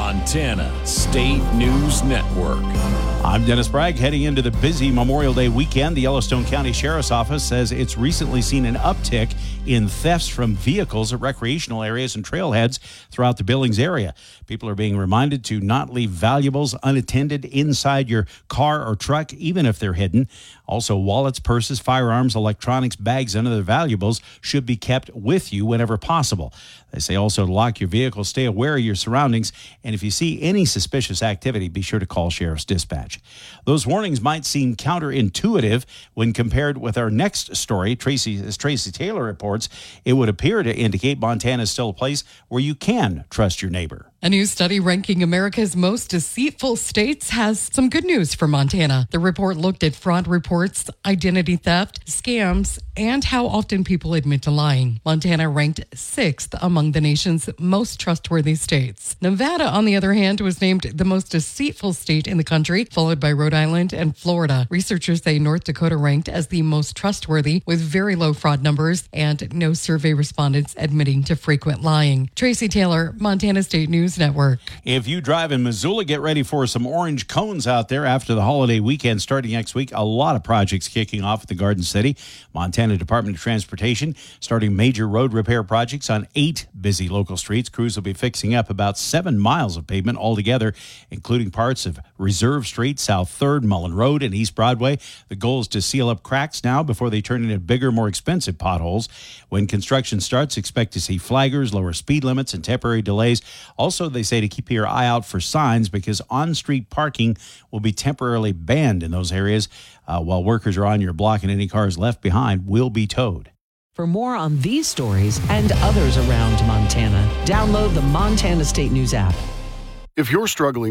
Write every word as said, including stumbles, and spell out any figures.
Montana State News Network. I'm Dennis Bragg. Heading into the busy Memorial Day weekend, the Yellowstone County Sheriff's Office says it's recently seen an uptick in thefts from vehicles at recreational areas and trailheads throughout the Billings area. People are being reminded to not leave valuables unattended inside your car or truck, even if they're hidden. Also, wallets, purses, firearms, electronics, bags, and other valuables should be kept with you whenever possible. They say also to lock your vehicle, stay aware of your surroundings, and if you see any suspicious activity, be sure to call Sheriff's Dispatch. Those warnings might seem counterintuitive when compared with our next story. Tracy, as Tracy Taylor reports, it would appear to indicate Montana is still a place where you can trust your neighbor. A new study ranking America's most deceitful states has some good news for Montana. The report looked at fraud reports, identity theft, scams, and how often people admit to lying. Montana ranked sixth among the nation's most trustworthy states. Nevada, on the other hand, was named the most deceitful state in the country, followed by Rhode Island and Florida. Researchers say North Dakota ranked as the most trustworthy with very low fraud numbers and no survey respondents admitting to frequent lying. Tracy Taylor, Montana State News Network. If you drive in Missoula, get ready for some orange cones out there after the holiday weekend starting next week. A lot of projects kicking off at the Garden City. Montana Department of Transportation starting major road repair projects on eight busy local streets. Crews will be fixing up about seven miles of pavement altogether, including parts of Reserve Street, South third, Mullen Road, and East Broadway. The goal is to seal up cracks now before they turn into bigger, more expensive potholes. When construction starts, expect to see flaggers, lower speed limits, and temporary delays. Also, they say to keep your eye out for signs because on-street parking will be temporarily banned in those areas uh, while workers are on your block, and any cars left behind will be towed. For more on these stories and others around Montana, download the Montana State News app. If you're struggling